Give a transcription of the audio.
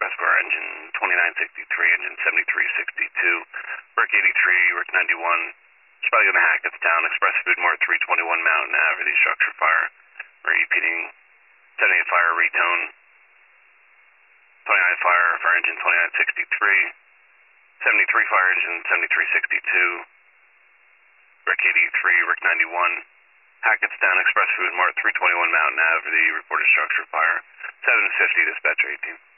Express Car engine 2963, engine 7362, Brick 83, Rick 91. It's probably going to Hackettstown, Express Food Mart 321 Mountain Ave, the structure fire. Repeating 78 fire, retone. 29 fire for engine 2963. 73 fire, engine 7362. Brick 83, Rick 91. Hackettstown, Express Food Mart 321 Mountain Ave, the reported structure fire. 750, dispatcher 18.